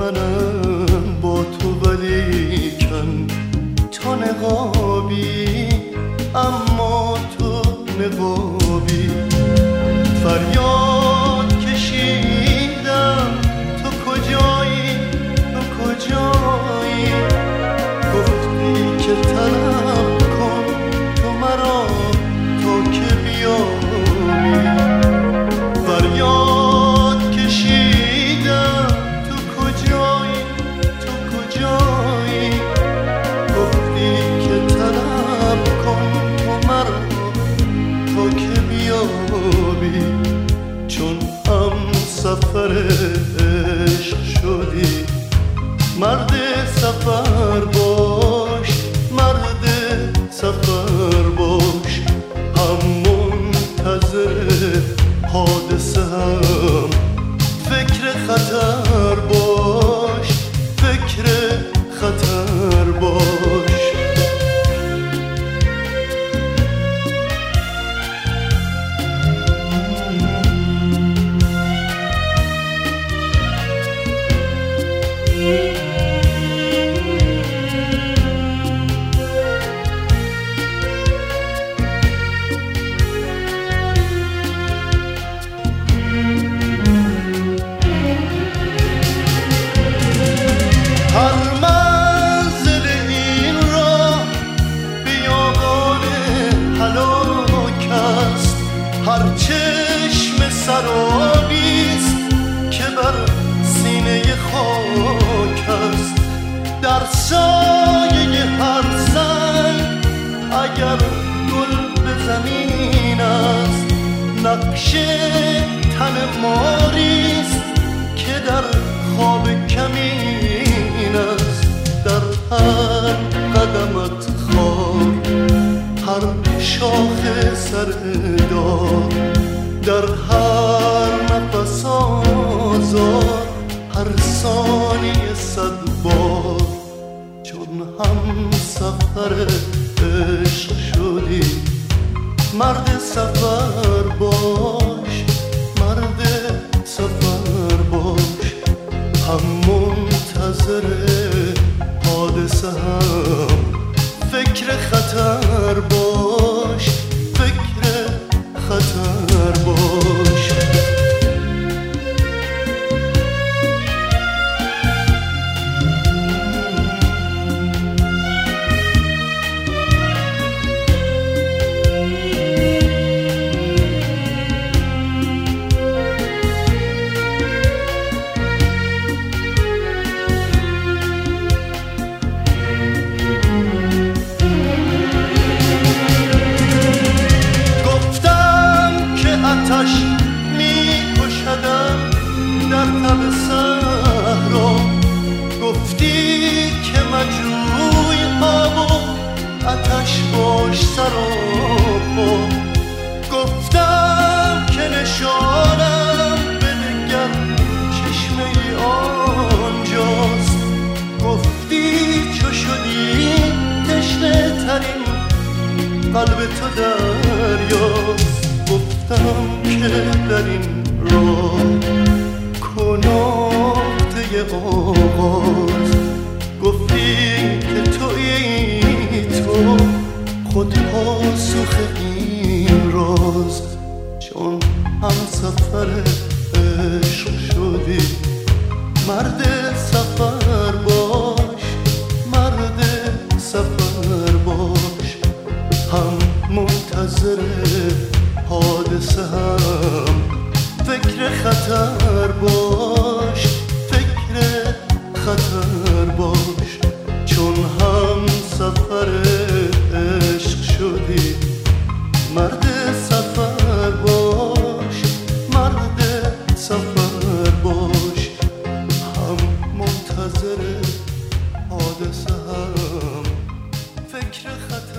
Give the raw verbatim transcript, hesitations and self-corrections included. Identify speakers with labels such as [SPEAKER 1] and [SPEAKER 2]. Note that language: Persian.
[SPEAKER 1] منم با تو ولیکن تا نقابی، اما تو نقابی. فریاد کشیدم تو کجایی، تو کجایی؟ گفتی که طلب کن تو مرا تا که بیایی. فریاد کشیدم تو کجایی، تو کجایی؟ گفتی که طلب کن تو مرا تا که بیایی. چون هم سفر عشق شدی، مرد سفر باش، مرد سفر باش. هم منتظر حادثه هم فکر خطر باش، فکر خطر باش. هر چشم سرابیست که بر سینه خاک است. در سایه هر سنگ اگر گل به زمین است، نقش تن ماریست که در خواب کمین است. در هر قدمت خار، هر شاخ سردار، در هر نفس آزار، هر ثانیه صد بار. چون هم سفر عشق شدی، مرد سفر باش، مرد سفر باش. هم منتظر حادثه هم فکر خطر باش، فکر خطر باش. آتش می کشدم در تب صحرا، گفتی که مجروی آب و آتش باش سراپا. گفتم که نشانم بنگر چشمه آنجاست، گفتی چو شدی تشنه ترین قلب تو دریاست. گفتم که در این راه کناخته آغاز، گفتی که تویی تو خود پاسخ این راز. چون هم سفر عشق شدی، مرد سفر باش، مرد سفر باش. هم منتظر حادثه هم فکر خطر باش، فکر خطر باش. چون هم سفر عشق شدی، مرد سفر باش، مرد سفر باش. هم منتظر حادثه هم فکر خطر